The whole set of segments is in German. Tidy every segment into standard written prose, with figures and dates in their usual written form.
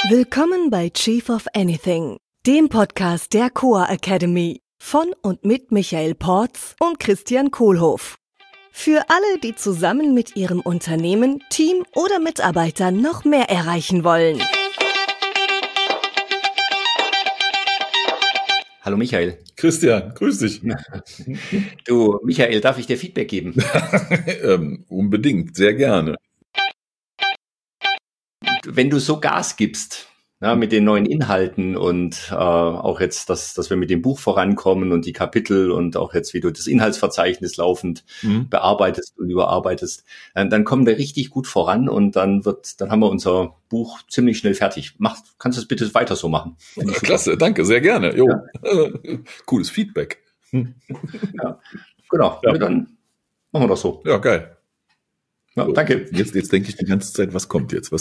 Willkommen bei Chief of Anything, dem Podcast der Coa Academy von und mit Michael Porz und Christian Kohlhoff. Für alle, die zusammen mit ihrem Unternehmen, Team oder Mitarbeitern noch mehr erreichen wollen. Hallo Michael. Christian, grüß dich. Du, Michael, darf ich dir Feedback geben? Unbedingt, sehr gerne. Wenn du so Gas gibst, ja, mit den neuen Inhalten und auch jetzt, dass wir mit dem Buch vorankommen und die Kapitel und auch jetzt, wie du das Inhaltsverzeichnis laufend bearbeitest und überarbeitest, dann kommen wir richtig gut voran und dann haben wir unser Buch ziemlich schnell fertig. Kannst du es bitte weiter so machen? Klasse, danke, sehr gerne. Jo. Ja. Cooles Feedback. Ja, genau, Ja. Dann machen wir das so. Ja, geil. Ja, danke. Jetzt denke ich die ganze Zeit, was kommt jetzt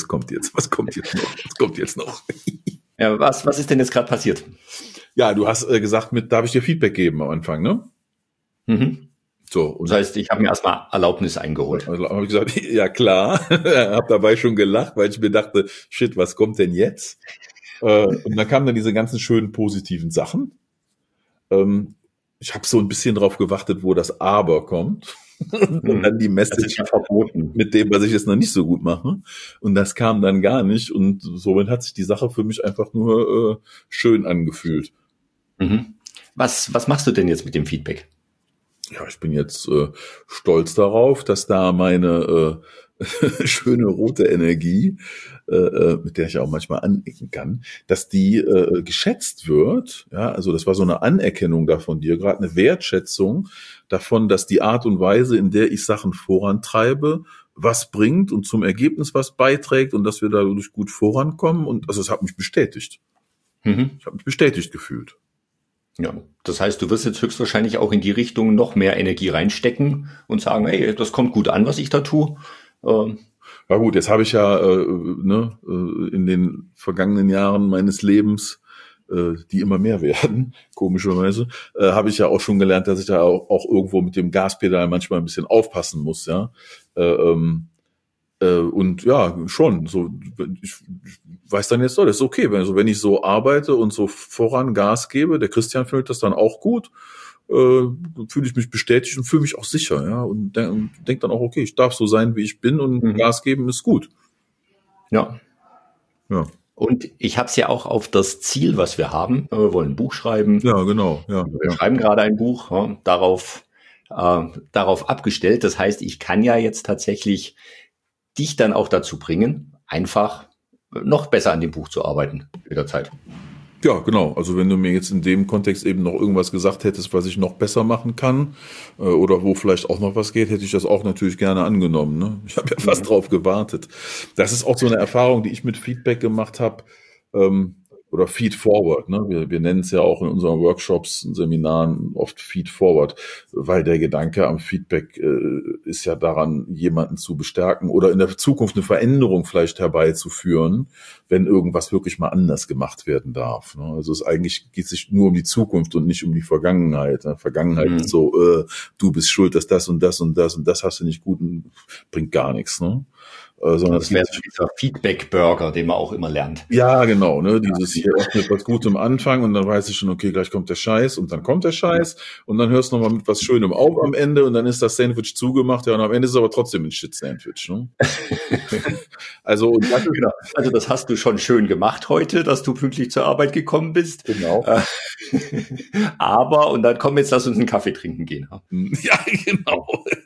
noch? Ja, was ist denn jetzt gerade passiert? Ja, du hast gesagt, darf ich dir Feedback geben am Anfang, ne? Mhm. So, und Das heißt, ich habe mir erstmal Erlaubnis eingeholt. also habe ich gesagt, ja klar, habe dabei schon gelacht, weil ich mir dachte, shit, was kommt denn jetzt? Und dann kamen dann diese ganzen schönen positiven Sachen. Ich habe so ein bisschen drauf gewartet, wo das Aber kommt. Und dann die Das ist Message ja verboten. mit dem, was ich jetzt noch nicht so gut mache. Und das kam dann gar nicht. Und somit hat sich die Sache für mich einfach nur schön angefühlt. Mhm. Was machst du denn jetzt mit dem Feedback? Ja, ich bin jetzt stolz darauf, dass da meine schöne rote Energie, mit der ich auch manchmal anecken kann, dass die geschätzt wird. Ja, also das war so eine Anerkennung da von dir, gerade eine Wertschätzung davon, dass die Art und Weise, in der ich Sachen vorantreibe, was bringt und zum Ergebnis was beiträgt und dass wir dadurch gut vorankommen. Und also es hat mich bestätigt. Mhm. Ich habe mich bestätigt gefühlt. Ja, das heißt, du wirst jetzt höchstwahrscheinlich auch in die Richtung noch mehr Energie reinstecken und sagen, hey, das kommt gut an, was ich da tue. Ja gut, jetzt habe ich ja in den vergangenen Jahren meines Lebens, die immer mehr werden, komischerweise, habe ich ja auch schon gelernt, dass ich da auch irgendwo mit dem Gaspedal manchmal ein bisschen aufpassen muss, ja. Und ja, schon, so, ich weiß dann jetzt, das ist okay, wenn ich so arbeite und so voran Gas gebe, der Christian findet das dann auch gut, fühle ich mich bestätigt und fühle mich auch sicher, ja, und denk dann auch, okay, ich darf so sein, wie ich bin und Gas geben ist gut. Ja. Ja. Und ich habe es ja auch auf das Ziel, was wir haben. Wir wollen ein Buch schreiben. Ja, genau. Ja, Wir schreiben gerade ein Buch, ja, darauf abgestellt. Das heißt, ich kann ja jetzt tatsächlich dich dann auch dazu bringen, einfach noch besser an dem Buch zu arbeiten mit der Zeit. Ja, genau. Also wenn du mir jetzt in dem Kontext eben noch irgendwas gesagt hättest, was ich noch besser machen kann oder wo vielleicht auch noch was geht, hätte ich das auch natürlich gerne angenommen. Ne? Ich habe ja fast drauf gewartet. Das ist auch so eine Erfahrung, die ich mit Feedback gemacht habe. Oder Feed Forward, ne? Wir nennen es ja auch in unseren Workshops, Seminaren oft Feed Forward, weil der Gedanke am Feedback ist ja daran, jemanden zu bestärken oder in der Zukunft eine Veränderung vielleicht herbeizuführen, wenn irgendwas wirklich mal anders gemacht werden darf. Ne? Also geht sich nur um die Zukunft und nicht um die Vergangenheit. Ne? Vergangenheit ist so, du bist schuld, dass das und das und das und das hast du nicht gut und bringt gar nichts. Ne? Sondern das wäre dieser Feedback-Burger, den man auch immer lernt. Ja, genau, ne, dieses hier oft mit was Gutem Anfang und dann weiß ich schon, okay, gleich kommt der Scheiß und dann kommt der Scheiß und dann hörst du nochmal mit was Schönem auf am Ende und dann ist das Sandwich zugemacht, ja, und am Ende ist es aber trotzdem ein Shit-Sandwich, ne? Also das hast du schon schön gemacht heute, dass du pünktlich zur Arbeit gekommen bist. Genau. Aber, und dann komm, jetzt lass uns einen Kaffee trinken gehen. Ja, genau.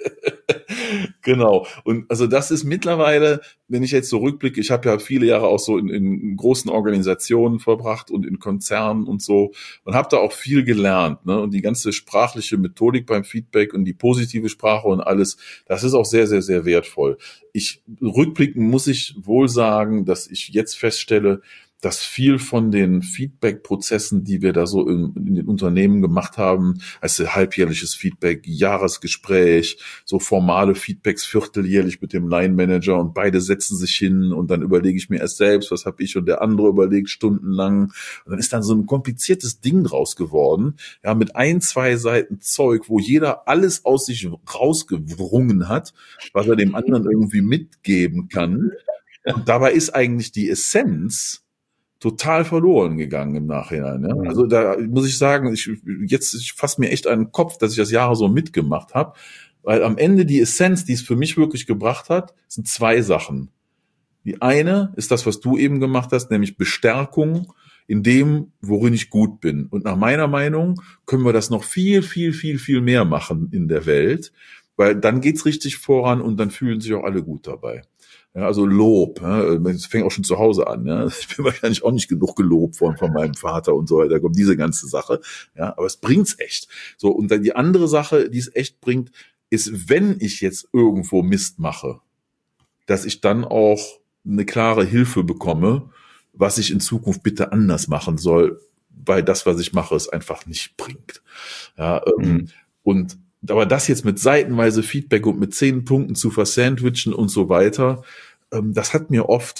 Genau. Und also das ist mittlerweile, wenn ich jetzt so rückblicke, ich habe ja viele Jahre auch so in großen Organisationen verbracht und in Konzernen und so und habe da auch viel gelernt. Ne? Und die ganze sprachliche Methodik beim Feedback und die positive Sprache und alles, das ist auch sehr, sehr, sehr wertvoll. Rückblickend muss ich wohl sagen, dass ich jetzt feststelle, dass viel von den Feedback-Prozessen, die wir da so in den Unternehmen gemacht haben, also halbjährliches Feedback, Jahresgespräch, so formale Feedbacks vierteljährlich mit dem Line-Manager und beide setzen sich hin und dann überlege ich mir erst selbst, was habe ich und der andere überlegt stundenlang und dann ist dann so ein kompliziertes Ding draus geworden, ja, mit 2 Seiten Zeug, wo jeder alles aus sich rausgewrungen hat, was er dem anderen irgendwie mitgeben kann und dabei ist eigentlich die Essenz, total verloren gegangen im Nachhinein. Ja? Also da muss ich sagen, ich fasse mir echt an den Kopf, dass ich das Jahre so mitgemacht habe, weil am Ende die Essenz, die es für mich wirklich gebracht hat, sind 2 Sachen. Die eine ist das, was du eben gemacht hast, nämlich Bestärkung in dem, worin ich gut bin. Und nach meiner Meinung können wir das noch viel, viel, viel, viel mehr machen in der Welt, weil dann geht's richtig voran und dann fühlen sich auch alle gut dabei. Ja, also Lob, ja, das fängt auch schon zu Hause an. Ja. Ich bin wahrscheinlich auch nicht genug gelobt von meinem Vater und so weiter. Da kommt diese ganze Sache. Ja, aber es bringt's echt. So, und dann die andere Sache, die es echt bringt, ist, wenn ich jetzt irgendwo Mist mache, dass ich dann auch eine klare Hilfe bekomme, was ich in Zukunft bitte anders machen soll, weil das, was ich mache, es einfach nicht bringt. Ja, und aber das jetzt mit seitenweise Feedback und mit 10 Punkten zu versandwichen und so weiter, das hat mir oft,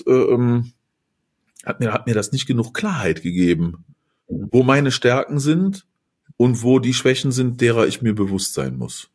hat mir das nicht genug Klarheit gegeben, wo meine Stärken sind und wo die Schwächen sind, derer ich mir bewusst sein muss.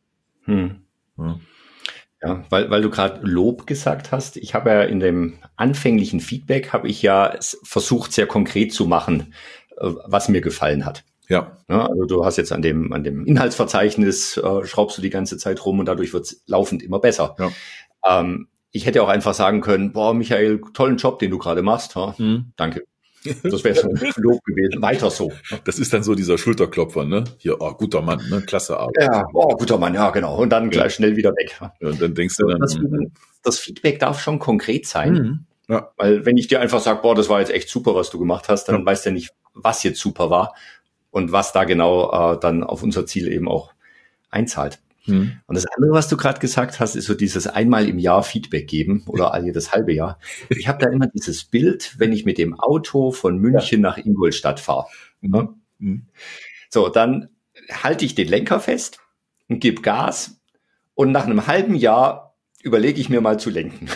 Ja. Ja, weil du gerade Lob gesagt hast. Ich habe ja in dem anfänglichen Feedback versucht, sehr konkret zu machen, was mir gefallen hat. Ja. Ja, also du hast jetzt an dem Inhaltsverzeichnis schraubst du die ganze Zeit rum und dadurch wird's laufend immer besser. Ja. Ich hätte auch einfach sagen können, boah, Michael, tollen Job, den du gerade machst. Ha? Danke. Das wäre so ein Lob gewesen. Weiter so. Das ist dann so dieser Schulterklopfer, ne? Hier, oh, guter Mann, ne? Klasse Arbeit. Ja, oh, guter Mann, ja, genau. Und dann gleich schnell wieder weg. Ja, und dann denkst du dann. Das Feedback darf schon konkret sein. Ja. Weil wenn ich dir einfach sage, boah, das war jetzt echt super, was du gemacht hast, dann weißt du ja nicht, was jetzt super war und was da genau dann auf unser Ziel eben auch einzahlt. Und das andere, was du gerade gesagt hast, ist so dieses einmal im Jahr Feedback geben oder jedes halbe Jahr. Ich habe da immer dieses Bild, wenn ich mit dem Auto von München nach Ingolstadt fahre. So, dann halte ich den Lenker fest und gebe Gas und nach einem halben Jahr überlege ich mir mal zu lenken.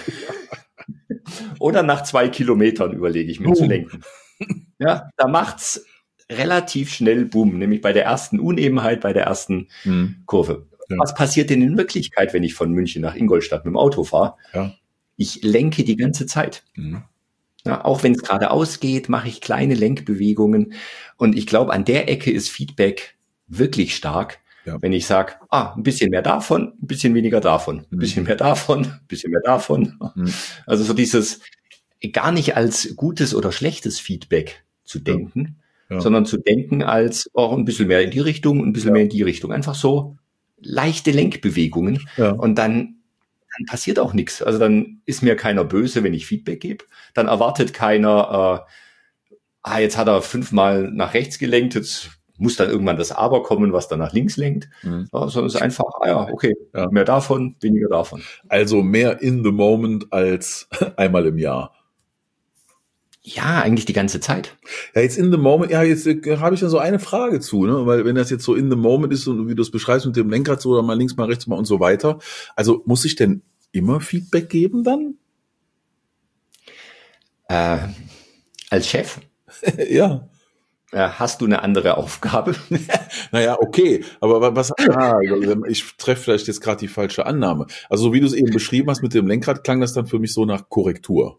Oder nach 2 Kilometern überlege ich mir zu lenken. Ja, da macht's relativ schnell Boom, nämlich bei der ersten Unebenheit, bei der ersten Kurve. Ja. Was passiert denn in Wirklichkeit, wenn ich von München nach Ingolstadt mit dem Auto fahre? Ja. Ich lenke die ganze Zeit. Ja, auch wenn es geradeaus geht, mache ich kleine Lenkbewegungen. Und ich glaube, an der Ecke ist Feedback wirklich stark, wenn ich sage, ein bisschen mehr davon, ein bisschen weniger davon, ein bisschen mehr davon, ein bisschen mehr davon. Also so dieses gar nicht als gutes oder schlechtes Feedback zu denken, sondern zu denken als auch ein bisschen mehr in die Richtung, ein bisschen mehr in die Richtung. Einfach so leichte Lenkbewegungen und dann passiert auch nichts. Also dann ist mir keiner böse, wenn ich Feedback gebe. Dann erwartet keiner, jetzt hat er 5-mal nach rechts gelenkt, jetzt muss dann irgendwann das Aber kommen, was dann nach links lenkt. Sondern es ist einfach, okay, mehr davon, weniger davon. Also mehr in the moment als einmal im Jahr. Ja, eigentlich die ganze Zeit. Ja, jetzt in the moment, jetzt habe ich da so eine Frage zu, ne? Weil wenn das jetzt so in the moment ist und wie du es beschreibst mit dem Lenkrad so oder mal links, mal rechts mal und so weiter, also muss ich denn immer Feedback geben dann? Als Chef? Ja. Hast du eine andere Aufgabe? Naja, okay, aber was, ich treffe vielleicht jetzt gerade die falsche Annahme. Also so wie du es eben beschrieben hast mit dem Lenkrad, klang das dann für mich so nach Korrektur.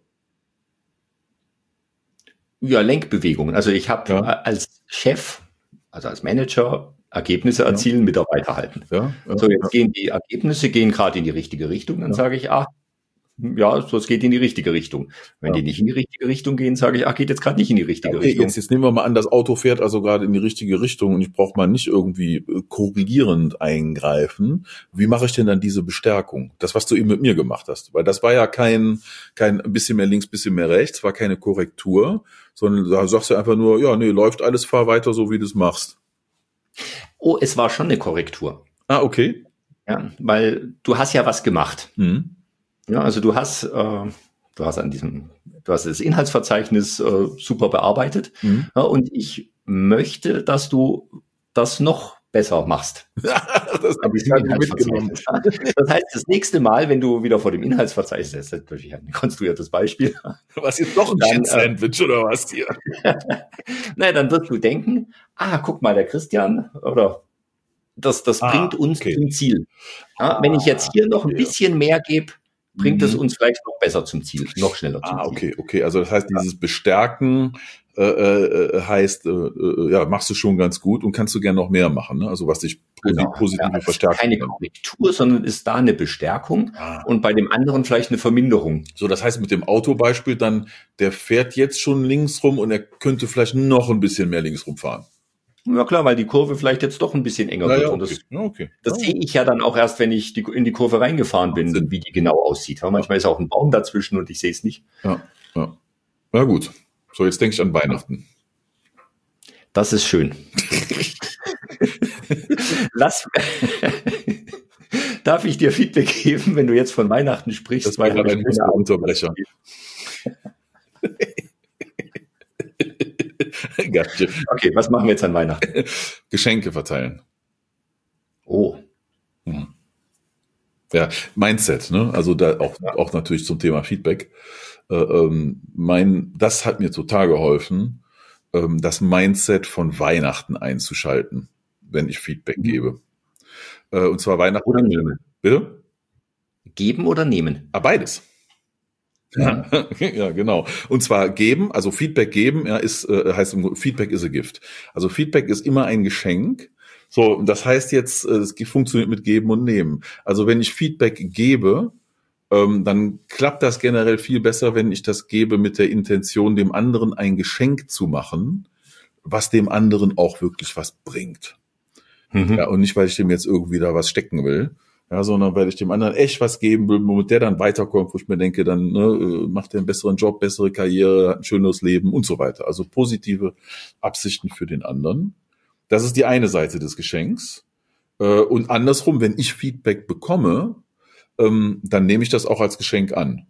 Ja, Lenkbewegungen. Also ich habe als Chef, also als Manager, Ergebnisse erzielen, Mitarbeiter halten. So, jetzt gehen die Ergebnisse gerade in die richtige Richtung. Dann sage ich, so es geht in die richtige Richtung. Wenn die nicht in die richtige Richtung gehen, sage ich, geht jetzt gerade nicht in die richtige Richtung. Jetzt nehmen wir mal an, das Auto fährt also gerade in die richtige Richtung und ich brauche mal nicht irgendwie korrigierend eingreifen. Wie mache ich denn dann diese Bestärkung? Das, was du eben mit mir gemacht hast. Weil das war ja kein bisschen mehr links, bisschen mehr rechts, war keine Korrektur, sondern da sagst du einfach nur, läuft alles, fahr weiter so, wie du es machst. Oh, es war schon eine Korrektur. Okay. Ja, weil du hast ja was gemacht. Ja, also du hast das Inhaltsverzeichnis super bearbeitet. Und ich möchte, dass du das noch besser machst. Das habe ich gar nicht mitgenommen. Das heißt, das nächste Mal, wenn du wieder vor dem Inhaltsverzeichnis, das ist natürlich ein konstruiertes Beispiel. Was jetzt doch ein Shit-Sandwich oder was hier? Naja, dann wirst du denken, guck mal, der Christian, oder das bringt uns zum Ziel. Ja, wenn ich jetzt hier noch ein bisschen mehr gebe, bringt es uns vielleicht noch besser zum Ziel, noch schneller zum Ziel. Okay. Also das heißt, dieses Bestärken heißt, machst du schon ganz gut und kannst du gerne noch mehr machen, ne? Also was dich positiv verstärkt. Keine Korrektur, sondern ist da eine Bestärkung und bei dem anderen vielleicht eine Verminderung. So, das heißt mit dem Autobeispiel dann, der fährt jetzt schon links rum und er könnte vielleicht noch ein bisschen mehr links rumfahren. Ja klar, weil die Kurve vielleicht jetzt doch ein bisschen enger wird. Und das sehe ich ja dann auch erst, wenn ich in die Kurve reingefahren bin, wie die genau aussieht. Ja, manchmal ist auch ein Baum dazwischen und ich sehe es nicht. Ja gut. So, jetzt denke ich an Weihnachten. Das ist schön. Darf ich dir Feedback geben, wenn du jetzt von Weihnachten sprichst? Das war gerade ein Unterbrecher. Okay, was machen wir jetzt an Weihnachten? Geschenke verteilen. Oh. Ja, Mindset, ne? Also da auch natürlich zum Thema Feedback. Das hat mir total geholfen, das Mindset von Weihnachten einzuschalten, wenn ich Feedback gebe. Und zwar Weihnachten. Oder nehmen. Bitte? Geben oder nehmen? Beides. Ja, genau. Und zwar geben, also Feedback geben, heißt Feedback is a gift. Also Feedback ist immer ein Geschenk. So, das heißt jetzt, es funktioniert mit geben und nehmen. Also wenn ich Feedback gebe, dann klappt das generell viel besser, wenn ich das gebe mit der Intention, dem anderen ein Geschenk zu machen, was dem anderen auch wirklich was bringt. Ja, und nicht, weil ich dem jetzt irgendwie da was stecken will. Ja, sondern weil ich dem anderen echt was geben will, womit der dann weiterkommt, wo ich mir denke, dann macht er einen besseren Job, bessere Karriere, hat ein schöneres Leben und so weiter. Also positive Absichten für den anderen. Das ist die eine Seite des Geschenks. Und andersrum, wenn ich Feedback bekomme, dann nehme ich das auch als Geschenk an.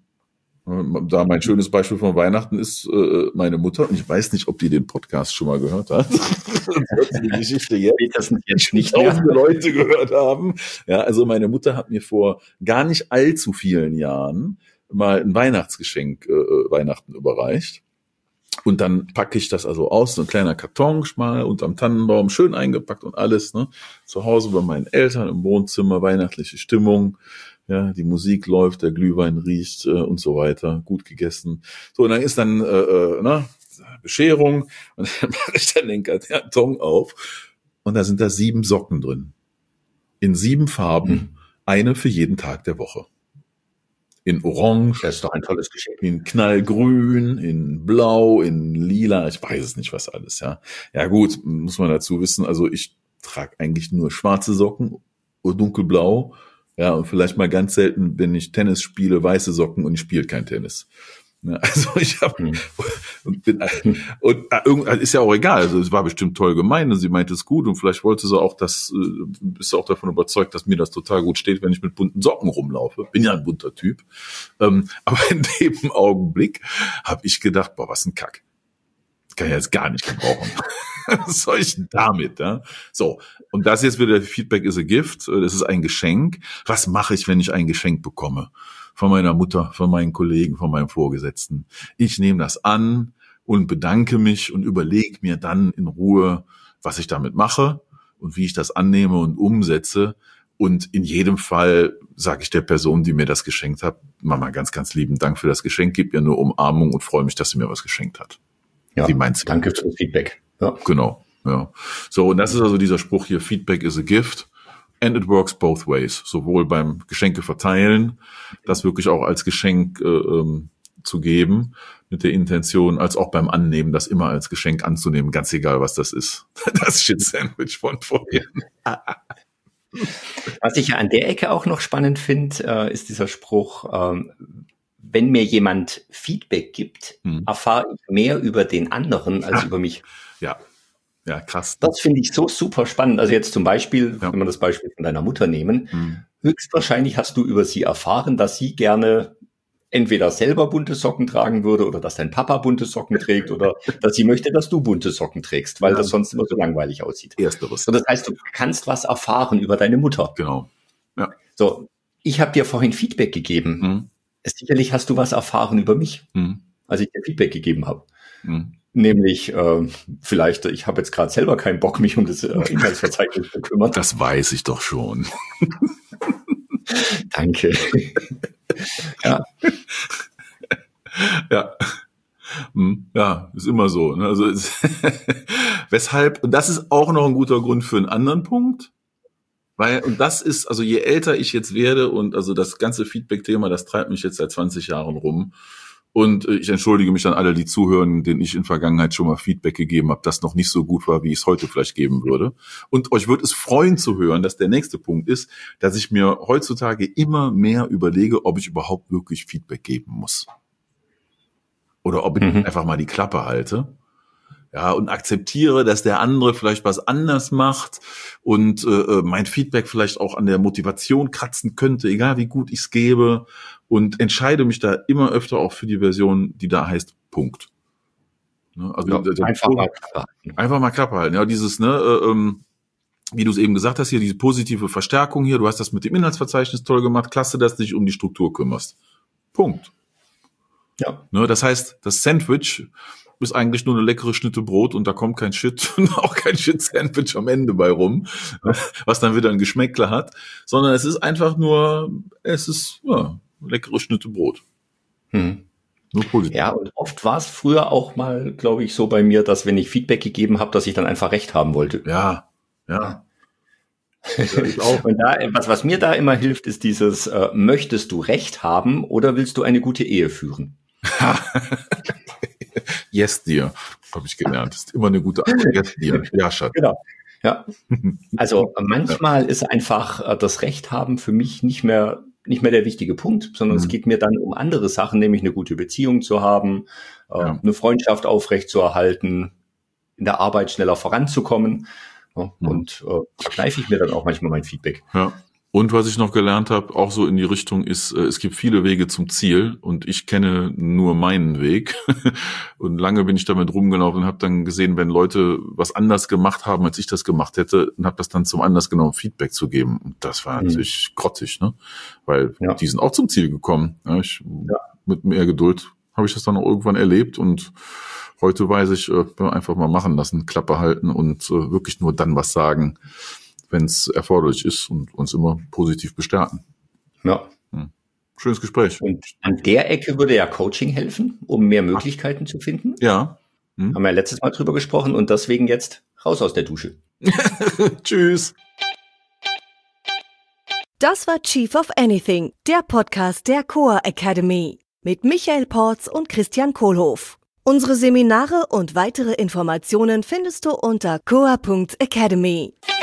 Da mein schönes Beispiel von Weihnachten ist meine Mutter, und ich weiß nicht, ob die den Podcast schon mal gehört hat. Die Geschichte jetzt nicht tausende Leute gehört haben. Ja, also meine Mutter hat mir vor gar nicht allzu vielen Jahren mal ein Weihnachtsgeschenk Weihnachten überreicht. Und dann packe ich das also aus, so ein kleiner Karton, schmal unterm Tannenbaum, schön eingepackt und alles, ne? Zu Hause bei meinen Eltern im Wohnzimmer, weihnachtliche Stimmung. Ja, die Musik läuft, der Glühwein riecht und so weiter, gut gegessen. So, und dann ist dann Bescherung und dann mache ich dann den Karton auf und da sind da 7 Socken drin. In 7 Farben, eine für jeden Tag der Woche. In Orange, das ist doch ein tolles Geschenk. In Knallgrün, in Blau, in Lila, ich weiß es nicht, was alles, ja. Ja gut, muss man dazu wissen, also ich trage eigentlich nur schwarze Socken, dunkelblau. Ja, und vielleicht mal ganz selten, wenn ich Tennis spiele, weiße Socken und ich spiele kein Tennis. Ja, also ich habe ist ja auch egal. Also es war bestimmt toll gemeint und sie meinte es gut und vielleicht wollte sie auch ist auch davon überzeugt, dass mir das total gut steht, wenn ich mit bunten Socken rumlaufe. Bin ja ein bunter Typ. Aber in dem Augenblick habe ich gedacht, boah, was ein Kack. Kann ich jetzt gar nicht gebrauchen. Was soll ich denn damit? Ja? So, und das jetzt wieder Feedback is a gift. Das ist ein Geschenk. Was mache ich, wenn ich ein Geschenk bekomme? Von meiner Mutter, von meinen Kollegen, von meinem Vorgesetzten. Ich nehme das an und bedanke mich und überlege mir dann in Ruhe, was ich damit mache und wie ich das annehme und umsetze. Und in jedem Fall sage ich der Person, die mir das geschenkt hat, Mama, ganz, ganz lieben Dank für das Geschenk, gib mir eine Umarmung und freue mich, dass sie mir was geschenkt hat. Ja, danke für das Feedback. Ja. Genau, ja. So, und das ist also dieser Spruch hier, Feedback is a gift and it works both ways. Sowohl beim Geschenke verteilen, das wirklich auch als Geschenk zu geben, mit der Intention, als auch beim Annehmen, das immer als Geschenk anzunehmen, ganz egal, was das ist. Das Shit-Sandwich von vorhin. Was ich ja an der Ecke auch noch spannend finde, ist dieser Spruch, wenn mir jemand Feedback gibt, erfahre ich mehr über den anderen als über mich. Ja, krass. Das finde ich so super spannend. Also jetzt zum Beispiel, wenn wir das Beispiel von deiner Mutter nehmen, höchstwahrscheinlich hast du über sie erfahren, dass sie gerne entweder selber bunte Socken tragen würde oder dass dein Papa bunte Socken trägt oder dass sie möchte, dass du bunte Socken trägst, weil das sonst immer so langweilig aussieht. Ersteres. So, das heißt, du kannst was erfahren über deine Mutter. Genau. Ja. So, ich habe dir vorhin Feedback gegeben. Sicherlich hast du was erfahren über mich, als ich dir Feedback gegeben habe. Nämlich, vielleicht, ich habe jetzt gerade selber keinen Bock, mich um das Inhaltsverzeichnis zu kümmern. Das weiß ich doch schon. Danke. Ja. Ja. Ja, ist immer so. Ne? Also weshalb, und das ist auch noch ein guter Grund für einen anderen Punkt, weil, und das ist, also je älter ich jetzt werde und also das ganze Feedback-Thema, das treibt mich jetzt seit 20 Jahren rum. Und ich entschuldige mich an alle, die zuhören, denen ich in Vergangenheit schon mal Feedback gegeben habe, das noch nicht so gut war, wie ich es heute vielleicht geben würde. Und euch würde es freuen zu hören, dass der nächste Punkt ist, dass ich mir heutzutage immer mehr überlege, ob ich überhaupt wirklich Feedback geben muss. Oder ob ich einfach mal die Klappe halte. Ja, und akzeptiere, dass der andere vielleicht was anders macht und mein Feedback vielleicht auch an der Motivation kratzen könnte, egal wie gut ich es gebe. Und entscheide mich da immer öfter auch für die Version, die da heißt Punkt. Ne? Also ja, einfach mal Klappe halten. Einfach mal Klappe halten. Ja, dieses, ne, wie du es eben gesagt hast, hier diese positive Verstärkung hier. Du hast das mit dem Inhaltsverzeichnis toll gemacht. Klasse, dass du dich um die Struktur kümmerst. Punkt. Ja. Ne, das heißt, das Sandwich ist eigentlich nur eine leckere Schnitte Brot und da kommt kein Shit und auch kein Shit-Sandwich am Ende bei rum, was dann wieder ein Geschmäckler hat, sondern es ist einfach nur, leckere Schnitte Brot. Nur positiv. Ja, und oft war es früher auch mal, glaube ich, so bei mir, dass wenn ich Feedback gegeben habe, dass ich dann einfach Recht haben wollte. Ja. Ich auch. Und da, was mir da immer hilft, ist dieses, möchtest du Recht haben oder willst du eine gute Ehe führen? Yes, dear, habe ich gelernt. Das ist immer eine gute Antwort. Yes, dear. Ja, Schatz. Genau. Ja. Also manchmal ist einfach das Recht haben für mich nicht mehr der wichtige Punkt, sondern es geht mir dann um andere Sachen, nämlich eine gute Beziehung zu haben, eine Freundschaft aufrechtzuerhalten, in der Arbeit schneller voranzukommen. Und da kneife ich mir dann auch manchmal mein Feedback. Ja. Und was ich noch gelernt habe, auch so in die Richtung ist, es gibt viele Wege zum Ziel und ich kenne nur meinen Weg. Und lange bin ich damit rumgelaufen und habe dann gesehen, wenn Leute was anders gemacht haben, als ich das gemacht hätte, und habe das dann zum Anlass genommen, Feedback zu geben. Und das war natürlich grottig, ne? Weil die sind auch zum Ziel gekommen. Ja, mit mehr Geduld habe ich das dann auch irgendwann erlebt und heute weiß ich, einfach mal machen lassen, Klappe halten und wirklich nur dann was sagen, wenn es erforderlich ist und uns immer positiv bestärken. Ja. Schönes Gespräch. Und an der Ecke würde ja Coaching helfen, um mehr Möglichkeiten zu finden. Ja. Haben wir letztes Mal drüber gesprochen und deswegen jetzt raus aus der Dusche. Tschüss. Das war Chief of Anything, der Podcast der Coa Academy mit Michael Porz und Christian Kohlhoff. Unsere Seminare und weitere Informationen findest du unter coa.academy.